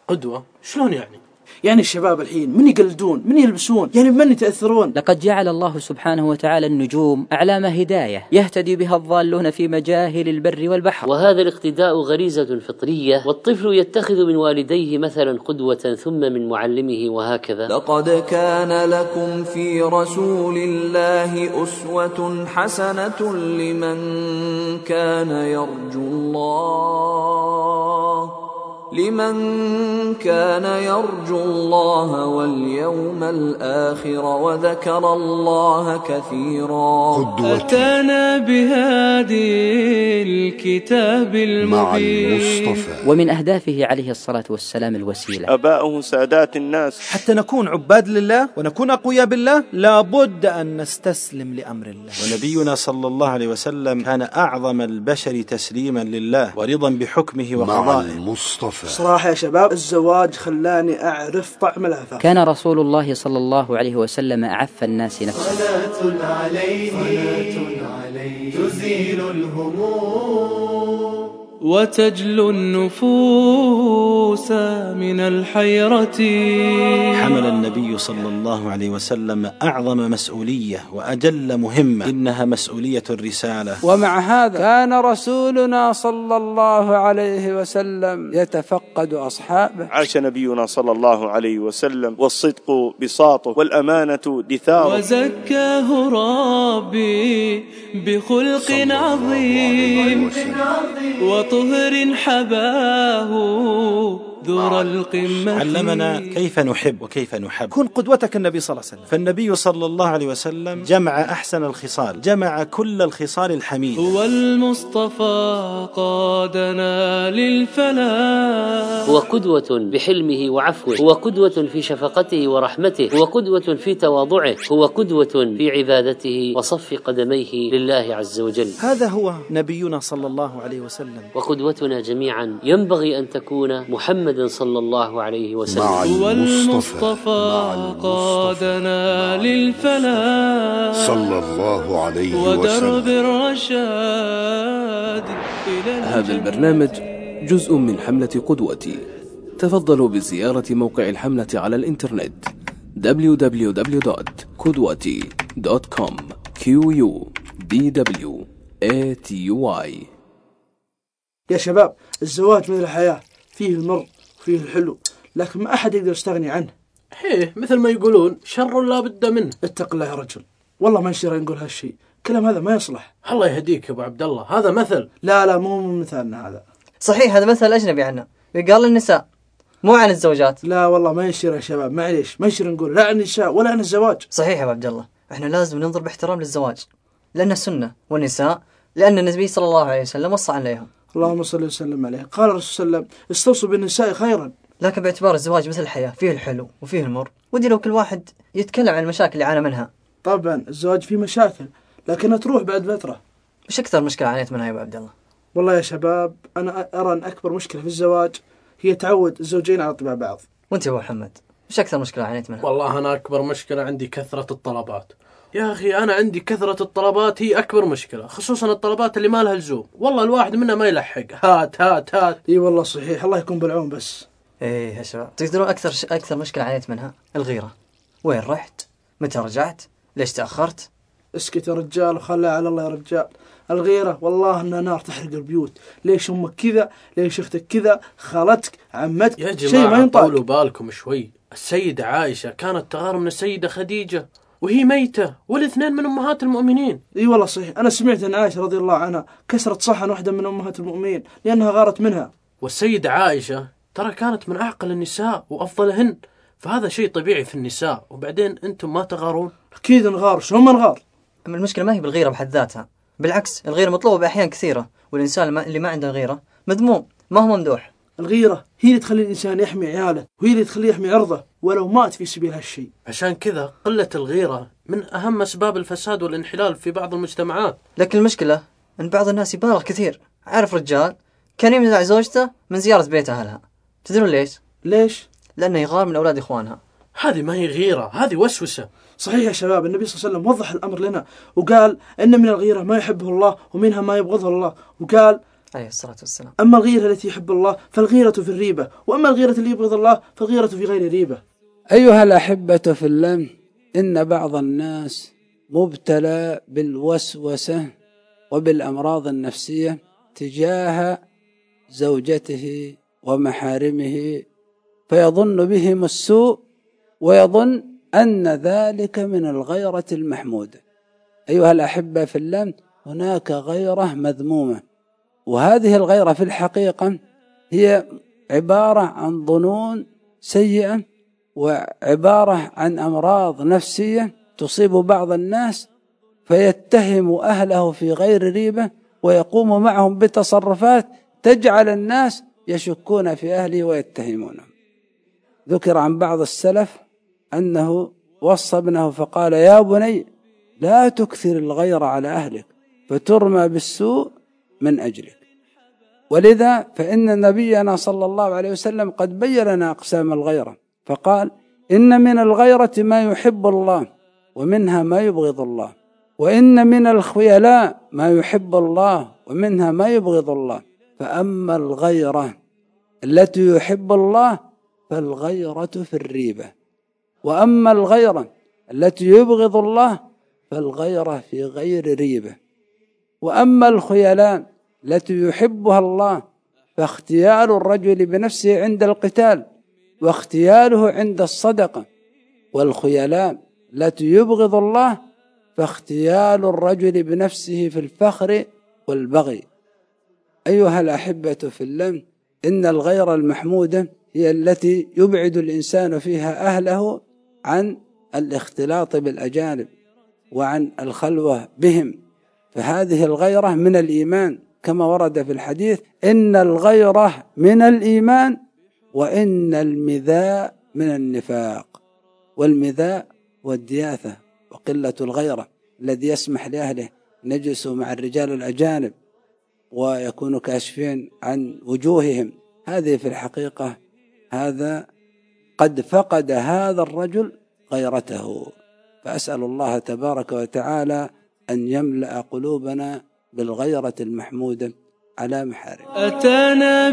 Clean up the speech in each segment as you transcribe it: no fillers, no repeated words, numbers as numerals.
قدوة؟ شلون يعني؟ يعني الشباب الحين من يقلدون، من يلبسون، يعني بمن يتأثرون؟ لقد جعل الله سبحانه وتعالى النجوم أعلام هداية يهتدي بها الضالون في مجاهل البر والبحر، وهذا الاقتداء غريزة فطرية، والطفل يتخذ من والديه مثلا قدوة ثم من معلمه وهكذا. لقد كان لكم في رسول الله أسوة حسنة لمن كان يرجو الله واليوم الآخر وذكر الله كثيرا. أتانا بهادي الكتاب المبين. ومن أهدافه عليه الصلاة والسلام الوسيلة. أباؤه سادات الناس. حتى نكون عباد لله ونكون أقوياء بالله لابد أن نستسلم لأمر الله. ونبينا صلى الله عليه وسلم كان أعظم البشر تسليما لله ورضا بحكمه وقضائه. صراحة يا شباب الزواج خلاني أعرف طعم العفاف. كان رسول الله صلى الله عليه وسلم أعف الناس نفسه. صلاة عليه تزيل الهموم وتجلو النفوس من الحيرة. حمل النبي صلى الله عليه وسلم أعظم مسؤولية وأجل مهمة، إنها مسؤولية الرسالة. ومع هذا كان رسولنا صلى الله عليه وسلم يتفقد أصحابه. عاش نبينا صلى الله عليه وسلم والصدق بساطه والأمانة دثاره. وزكاه ربي بخلق عظيم وطهر حباه ذر القمة. علمنا كيف نحب وكيف نحب. كن قدوتك النبي صلى الله عليه وسلم. فالنبي صلى الله عليه وسلم جمع أحسن الخصال، جمع كل الخصال الحميدة. هو المصطفى قادنا للفلاح. هو قدوة بحلمه وعفوه، هو قدوة في شفقته ورحمته، هو قدوة في تواضعه، هو قدوة في عبادته وصف قدميه لله عز وجل. هذا هو نبينا صلى الله عليه وسلم. وقدوتنا جميعا ينبغي أن تكون محمد صلى الله عليه وسلم. هو المصطفى قادنا للفلاح صلى الله عليه وسلم ودرب الرشاد. هذا البرنامج جزء من حملة قدوتي. تفضلوا بزيارة موقع الحملة على الإنترنت www.qudwati.com QUDWATY. يا شباب الزواج مثل الحياة، فيه المر وفيه الحلو، لكن ما أحد يقدر يستغني عنه. مثل ما يقولون شر لا بد منه. اتق الله يا رجل، والله ما نشير نقول هالشيء، كلام هذا ما يصلح. الله يهديك يا أبو عبد الله، هذا مثل. لا مو من مثالنا هذا. صحيح هذا مثل أجنبي عنا، يقال للنساء مو عن الزوجات. لا والله ما يشير يا شباب، معليش ما يشير نقول لا عن النساء ولا عن الزواج. صحيح يا أبو عبد الله، احنا لازم ننظر باحترام للزواج لأنه سنة، والنساء لأن النبي صلى الله عليه وسلم وصى عليهم. اللهم صل وسلم عليه. قال الرسول صلى الله عليه وسلم استوصوا بالنساء خيرا. لكن باعتبار الزواج مثل الحياة، فيه الحلو وفيه المر، ودي لو كل واحد يتكلم عن المشاكل اللي عانى منها. طبعا الزواج فيه مشاكل لكنها تروح بعد فترة. وش أكثر مشكلة عانيت منها يا أبو عبد الله؟ والله يا شباب أنا أرى أن أكبر مشكلة في الزواج هي تعود الزوجين على طباع بعض. وأنت يا أبو محمد وش أكثر مشكلة عانيت منها؟ والله أنا أكبر مشكلة عندي كثرة الطلبات. يا أخي أنا عندي كثرة الطلبات هي أكبر مشكلة، خصوصا الطلبات اللي ما لها لزوم. والله الواحد منها ما يلحق، هات هات هات. إي والله صحيح، الله يكون بالعون. بس إيه يا شباب تقدرون أكثر مشكلة عانيت منها الغيرة. وين رحت؟ متى رجعت؟ ليش تأخرت؟ اسكت يا رجال وخلها على الله يا رجال. الغيرة والله إنها نار تحرق البيوت. ليش أمك كذا؟ ليش أختك كذا؟ خالتك، عمتك، يا شيء ما جماعة ينطق. طولوا بالكم شوي. السيدة عائشة كانت تغار من السيدة خديجة وهي ميتة، والاثنين من أمهات المؤمنين. اي والله صحيح، أنا سمعت أن عائشة رضي الله عنها كسرت صحن واحدة من أمهات المؤمنين لأنها غارت منها. والسيدة عائشة ترى كانت من أعقل النساء وأفضلهن، فهذا شيء طبيعي في النساء. وبعدين أنتم ما تغارون؟ أكيد نغار، شو ما نغار. أما المشكلة ما هي بالغيرة بحد ذاتها، بالعكس الغيرة مطلوبة بأحيان كثيرة، والإنسان اللي ما عنده غيرة مذموم، ما هو ممدوح. الغيرة هي اللي تخلي الإنسان يحمي عياله، وهي اللي تخليه يحمي عرضه ولو مات في سبيل هالشيء. عشان كذا قلة الغيرة من أهم أسباب الفساد والانحلال في بعض المجتمعات. لكن المشكلة أن بعض الناس يبالغ كثير. عارف رجال كان يمنع زوجته من زيارة بيت أهلها، تدرون ليش؟ ليش؟ لأنه يغار من أولاد إخوانها. هذه ما هي غيرة، هذه وسوسة. صحيح يا شباب، النبي صلى الله عليه وسلم وضح الأمر لنا وقال إن من الغيرة ما يحبه الله ومنها ما يبغضه الله، وقال عليه الصلاة والسلام. أما الغيرة التي يحب الله فالغيرة في الريبة، وأما الغيرة اللي يبغض الله فالغيرة في غير ريبة. أيها الأحبة في الله، إن بعض الناس مبتلى بالوسوسة وبالأمراض النفسية تجاه زوجته ومحارمه، فيظن بهم السوء ويظن أن ذلك من الغيرة المحمودة. أيها الأحبة في الله، هناك غيرة مذمومة، وهذه الغيرة في الحقيقة هي عبارة عن ظنون سيئة وعبارة عن أمراض نفسية تصيب بعض الناس، فيتهم أهله في غير ريبة ويقوم معهم بتصرفات تجعل الناس يشكون في أهله ويتهمونه. ذكر عن بعض السلف أنه وصى ابنه فقال: يا بني لا تكثر الغير على أهلك فترمى بالسوء من أجلك. ولذا فإن نبينا صلى الله عليه وسلم قد بين لنا أقسام الغيرة، فقال: إن من الغيرة ما يحب الله ومنها ما يبغض الله، وإن من الخيلاء ما يحب الله ومنها ما يبغض الله. فأما الغيرة التي يحب الله فالغيرة في الريبة، وأما الغيرة التي يبغض الله فالغيرة في غير ريبة. وأما الخيلاء التي يحبها الله فاختيال الرجل بنفسه عند القتال واختياله عند الصدقة، والخيلاء التي يبغض الله فاختيال الرجل بنفسه في الفخر والبغي. أيها الأحبة في الله، إن الغيرة المحمودة هي التي يبعد الإنسان فيها أهله عن الاختلاط بالأجانب وعن الخلوة بهم، فهذه الغيرة من الإيمان كما ورد في الحديث: إن الغيرة من الإيمان وإن المذاء من النفاق. والمذاء والدياثة وقلة الغيرة الذي يسمح لأهله نجلسوا مع الرجال الأجانب ويكونوا كاشفين عن وجوههم، هذه في الحقيقة هذا قد فقد هذا الرجل غيرته. فأسأل الله تبارك وتعالى أن يملأ قلوبنا بالغيرة المحمودة على محارم. أتانا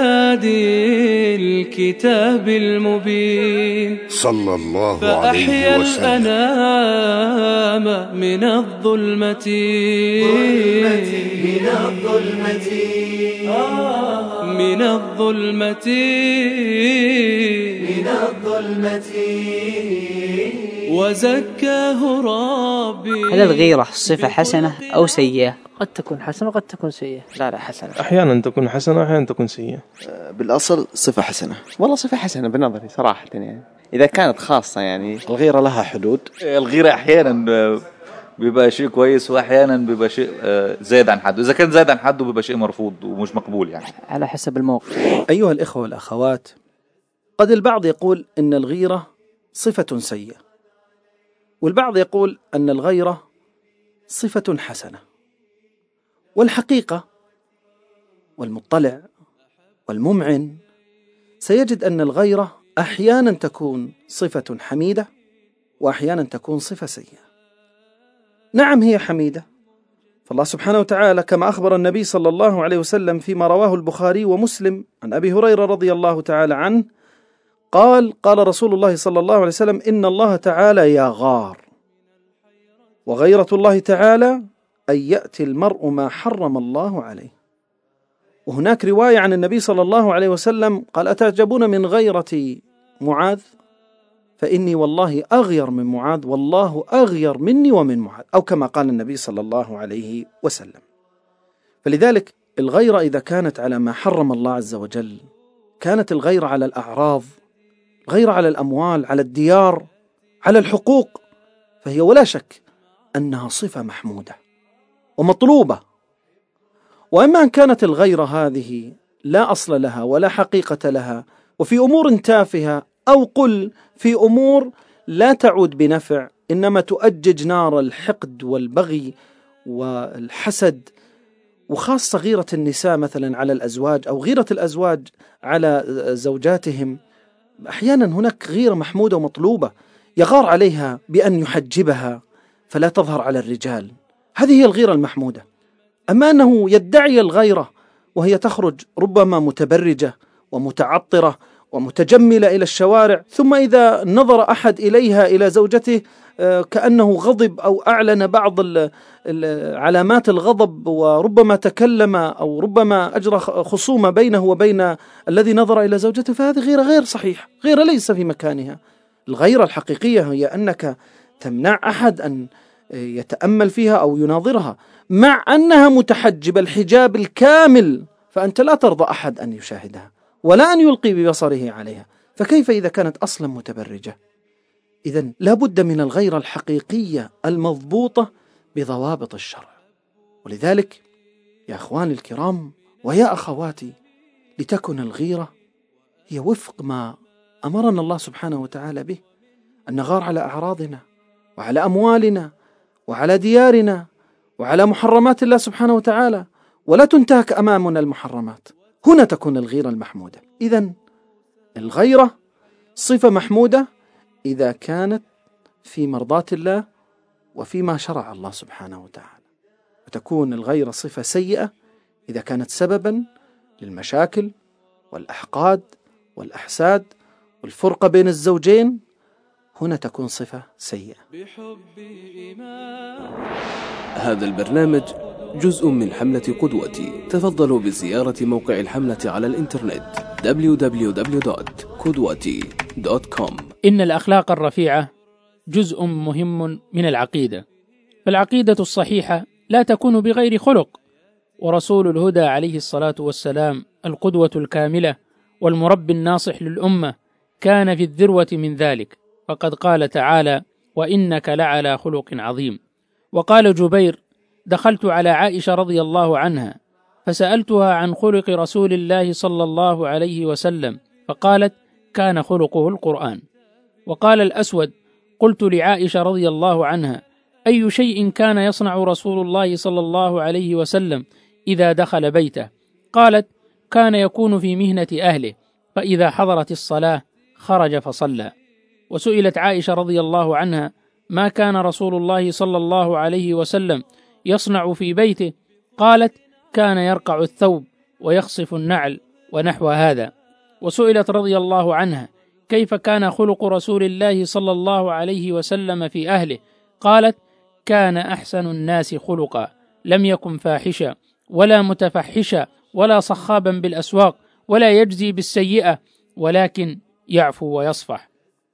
بهادي الكتاب المبين صلى الله عليه فأحيا وسلم الأنام من الظلمة وزكاه ربي. هل الغيرة صفة حسنة أو سيئة؟ قد تكون حسنة وقد تكون سيئة. لا حسنة. أحيانا تكون حسنة وأحيانا تكون سيئة. بالأصل صفة حسنة. والله صفة حسنة بنظري صراحة، يعني إذا كانت خاصة. يعني الغيرة لها حدود. الغيرة أحيانا بيبقى شيء كويس وأحيانا بيبقى شيء زائد عن حده، إذا كان زائد عن حده بيبقى شيء مرفوض ومش مقبول، يعني على حسب الموقف. أيها الإخوة والأخوات، قد البعض يقول إن الغيرة صفة سيئة، والبعض يقول أن الغيرة صفة حسنة. والحقيقة والمطلع والممعن سيجد أن الغيرة أحيانا تكون صفة حميدة وأحيانا تكون صفة سيئة. نعم هي حميدة، فالله سبحانه وتعالى كما أخبر النبي صلى الله عليه وسلم فيما رواه البخاري ومسلم عن أبي هريرة رضي الله تعالى عنه قال: قال رسول الله صلى الله عليه وسلم: إن الله تعالى يغار، وغيرة الله تعالى أن يأتي المرء ما حرم الله عليه. وهناك رواية عن النبي صلى الله عليه وسلم قال: أتعجبون من غيرة معاذ؟ فإني والله أغير من معاذ، والله أغير مني ومن معاذ، أو كما قال النبي صلى الله عليه وسلم. فلذلك الغيرة إذا كانت على ما حرم الله عز وجل، كانت الغيرة على الأعراض، الغيرة على الأموال، على الديار، على الحقوق، فهي ولا شك أنها صفة محمودة ومطلوبة. وأما أن كانت الغيرة هذه لا أصل لها ولا حقيقة لها، وفي أمور تافهة، أو قل في أمور لا تعود بنفع، إنما تؤجج نار الحقد والبغي والحسد، وخاصة غيرة النساء مثلا على الأزواج، أو غيرة الأزواج على زوجاتهم، أحيانا هناك غيرة محمودة ومطلوبة، يغار عليها بأن يحجبها فلا تظهر على الرجال، هذه هي الغيرة المحمودة. أما أنه يدعي الغيرة وهي تخرج ربما متبرجة ومتعطرة ومتجملة إلى الشوارع، ثم إذا نظر أحد إليها إلى زوجته كأنه غضب أو أعلن بعض علامات الغضب، وربما تكلم أو ربما أجرى خصومة بينه وبين الذي نظر إلى زوجته، فهذه غيرة غير صحيح، غيرة ليس في مكانها. الغيرة الحقيقية هي أنك تمنع أحد أن يتأمل فيها أو يناظرها، مع أنها متحجبة الحجاب الكامل، فأنت لا ترضى أحد أن يشاهدها ولا أن يلقي ببصره عليها، فكيف إذا كانت أصلا متبرجة؟ إذن لا بد من الغيرة الحقيقية المضبوطة بضوابط الشرع. ولذلك يا أخواني الكرام ويا أخواتي، لتكن الغيرة هي وفق ما أمرنا الله سبحانه وتعالى به، أن نغار على أعراضنا وعلى أموالنا وعلى ديارنا وعلى محرمات الله سبحانه وتعالى، ولا تنتهك أمامنا المحرمات. هنا تكون الغيرة المحمودة. إذن الغيرة صفة محمودة إذا كانت في مرضاة الله وفيما شرع الله سبحانه وتعالى، وتكون الغيرة صفة سيئة إذا كانت سببا للمشاكل والأحقاد والأحساد والفرقة بين الزوجين، هنا تكون صفة سيئة. هذا البرنامج جزء من حملة قدوتي. تفضلوا بزيارة موقع الحملة على الإنترنت www.qudwati.com. إن الأخلاق الرفيعة جزء مهم من العقيدة، فالعقيدة الصحيحة لا تكون بغير خلق، ورسول الهدى عليه الصلاة والسلام القدوة الكاملة والمربي الناصح للأمة كان في الذروة من ذلك، فقد قال تعالى: وإنك لعلى خلق عظيم. وقال جبير: دخلت على عائشة رضي الله عنها فسألتها عن خلق رسول الله صلى الله عليه وسلم، فقالت: كان خلقه القرآن. وقال الأسود: قلت لعائشة رضي الله عنها: أي شيء كان يصنع رسول الله صلى الله عليه وسلم إذا دخل بيته؟ قالت: كان يكون في مهنة أهله، فإذا حضرت الصلاة خرج فصلى. وسئلت عائشة رضي الله عنها: ما كان رسول الله صلى الله عليه وسلم يصنع في بيته؟ قالت: كان يرقع الثوب ويخصف النعل ونحو هذا. وسئلت رضي الله عنها: كيف كان خلق رسول الله صلى الله عليه وسلم في أهله؟ قالت: كان أحسن الناس خلقا، لم يكن فاحشا ولا متفحشا ولا صخابا بالأسواق ولا يجزي بالسيئة، ولكن يعفو ويصفح.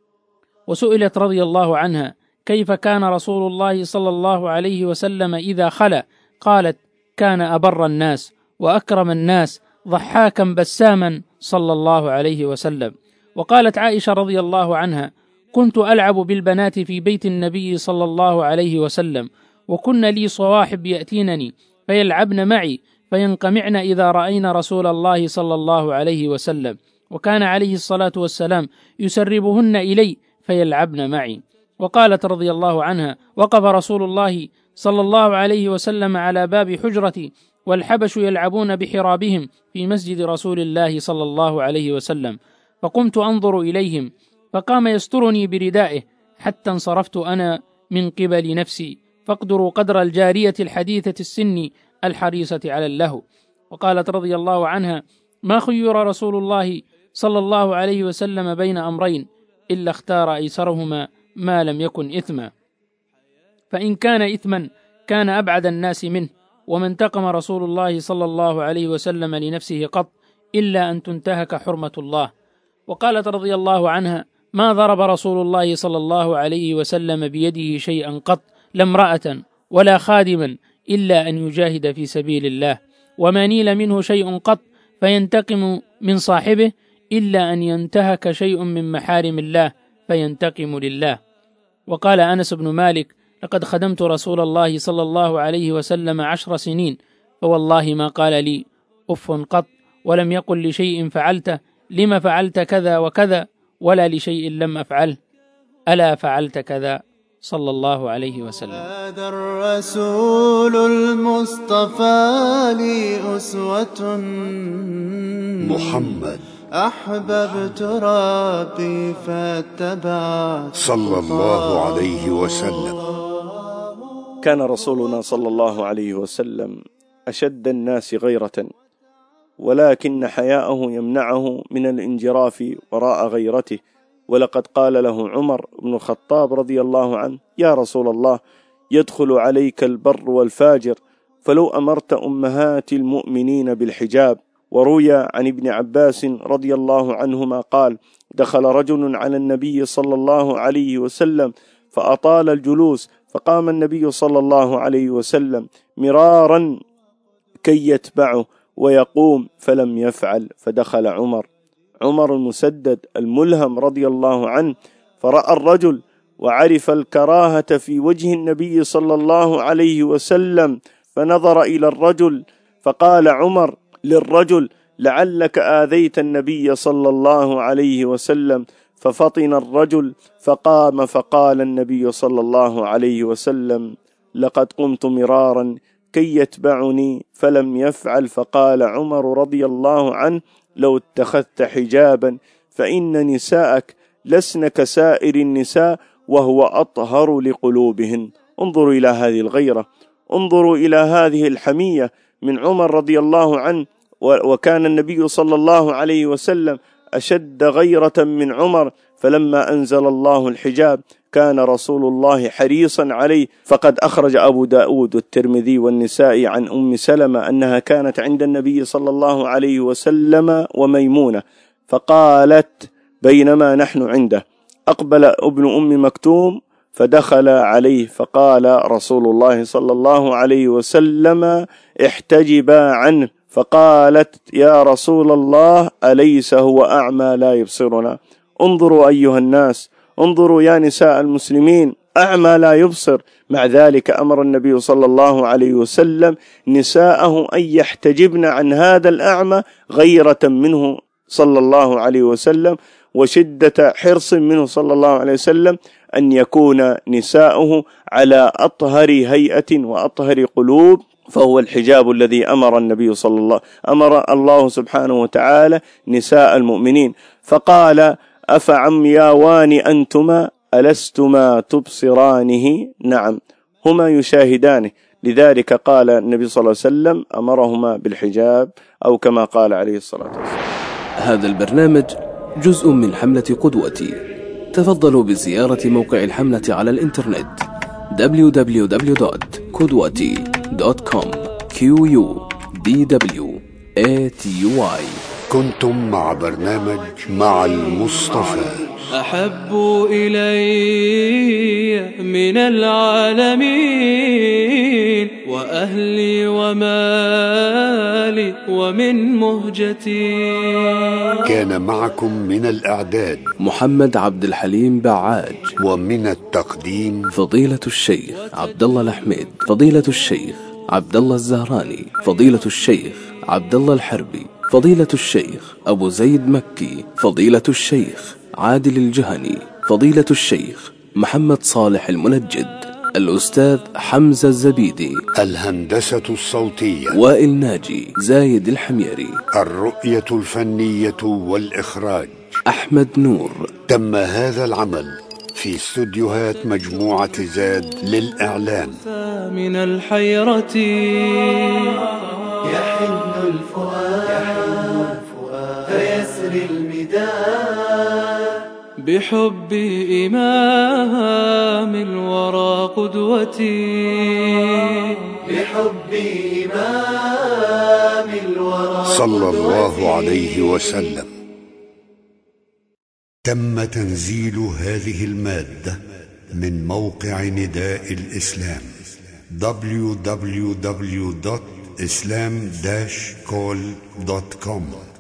وسئلت رضي الله عنها: كيف كان رسول الله صلى الله عليه وسلم إذا خلا؟ قالت: كان أبر الناس وأكرم الناس ضحاكا بساما صلى الله عليه وسلم. وقالت عائشة رضي الله عنها: كنت ألعب بالبنات في بيت النبي صلى الله عليه وسلم، وكن لي صواحب يأتينني فيلعبن معي فينقمعن إذا رأينا رسول الله صلى الله عليه وسلم، وكان عليه الصلاة والسلام يسربهن إلي فيلعبن معي. وقالت رضي الله عنها: وقف رسول الله صلى الله عليه وسلم على باب حجرتي والحبش يلعبون بحرابهم في مسجد رسول الله صلى الله عليه وسلم، فقمت أنظر إليهم، فقام يسترني بردائه حتى انصرفت أنا من قبل نفسي، فاقدروا قدر الجارية الحديثة السن الحريصة على اللهو. وقالت رضي الله عنها: ما خير رسول الله صلى الله عليه وسلم بين أمرين إلا اختار أيسرهما ما لم يكن إثما، فإن كان إثما كان أبعد الناس منه، وما انتقم رسول الله صلى الله عليه وسلم لنفسه قط إلا أن تنتهك حرمة الله. وقالت رضي الله عنها: ما ضرب رسول الله صلى الله عليه وسلم بيده شيئا قط، لا امرأة ولا خادما، إلا أن يجاهد في سبيل الله، وما نيل منه شيء قط فينتقم من صاحبه إلا أن ينتهك شيء من محارم الله فينتقم لله. وقال أنس بن مالك: لقد خدمت رسول الله صلى الله عليه وسلم 10 سنين، فوالله ما قال لي أف قط، ولم يقل لشيء فعلته لما فعلت كذا وكذا، ولا لشيء لم أفعله ألا فعلت كذا، صلى الله عليه وسلم. هذا الرسول المصطفى لي أسوة، محمد أحببت ربي فاتبعت صلى الله عليه وسلم. كان رسولنا صلى الله عليه وسلم أشد الناس غيرة ولكن حياءه يمنعه من الانجراف وراء غيرته. ولقد قال له عمر بن الخطاب رضي الله عنه: يا رسول الله، يدخل عليك البر والفاجر، فلو أمرت أمهات المؤمنين بالحجاب. وروي عن ابن عباس رضي الله عنهما قال: دخل رجل على النبي صلى الله عليه وسلم فأطال الجلوس، فقام النبي صلى الله عليه وسلم مرارا كي يتبعه ويقوم فلم يفعل، فدخل عمر المسدد الملهم رضي الله عنه، فرأى الرجل وعرف الكراهة في وجه النبي صلى الله عليه وسلم، فنظر إلى الرجل فقال عمر للرجل: لعلك آذيت النبي صلى الله عليه وسلم. ففطن الرجل فقام، فقال النبي صلى الله عليه وسلم: لقد قمت مرارا كي يتبعني فلم يفعل. فقال عمر رضي الله عنه: لو اتخذت حجابا فإن نساءك لسن كسائر النساء وهو أطهر لقلوبهن. انظروا إلى هذه الغيرة، انظروا إلى هذه الحمية من عمر رضي الله عنه. وكان النبي صلى الله عليه وسلم أشد غيرة من عمر، فلما أنزل الله الحجاب كان رسول الله حريصا عليه. فقد أخرج أبو داود والترمذي والنسائي عن أم سلمة أنها كانت عند النبي صلى الله عليه وسلم وميمونة، فقالت: بينما نحن عنده أقبل ابن أم مكتوم فدخل عليه، فقال رسول الله صلى الله عليه وسلم: احتجبا عنه. فقالت: يا رسول الله، أليس هو أعمى لا يبصرنا؟ انظروا أيها الناس، انظروا يا نساء المسلمين، أعمى لا يبصر. مع ذلك أمر النبي صلى الله عليه وسلم نساءه أن يحتجبن عن هذا الأعمى غيرة منه صلى الله عليه وسلم، وشدة حرص منه صلى الله عليه وسلم أن يكون نساؤه على أطهر هيئة وأطهر قلوب. فهو الحجاب الذي أمر الله سبحانه وتعالى نساء المؤمنين. فقال: أفعمياوان أنتما ألستما تبصرانه؟ نعم، هما يشاهدانه. لذلك قال النبي صلى الله عليه وسلم: أمرهما بالحجاب، أو كما قال عليه الصلاة والسلام. هذا البرنامج جزء من حملة قدوتي. تفضلوا بزيارة موقع الحملة على الإنترنت www.qudwati.com. QUDWATY. كنتم مع برنامج مع المصطفى. أحب إلي من العالمين وأهلي ومالي ومن مهجتي. كان معكم من الإعداد محمد عبد الحليم بعاج، ومن التقديم فضيلة الشيخ عبد الله الحميد، فضيلة الشيخ عبد الله الزهراني، فضيلة الشيخ عبد الله الحربي، فضيلة الشيخ أبو زيد مكي، فضيلة الشيخ عادل الجهني، فضيلة الشيخ محمد صالح المنجد، الأستاذ حمزة الزبيدي، الهندسة الصوتية وائل ناجي، زايد الحميري، الرؤية الفنية والإخراج أحمد نور. تم هذا العمل في استوديوهات مجموعة زاد للإعلام. من الحيرة يحن الفؤاد فيسري المداد بحب إمام الورى قدوتي، بحب إمام الورى صلى الله عليه وسلم. تم تنزيل هذه المادة من موقع نداء الإسلام www.islam-call.com.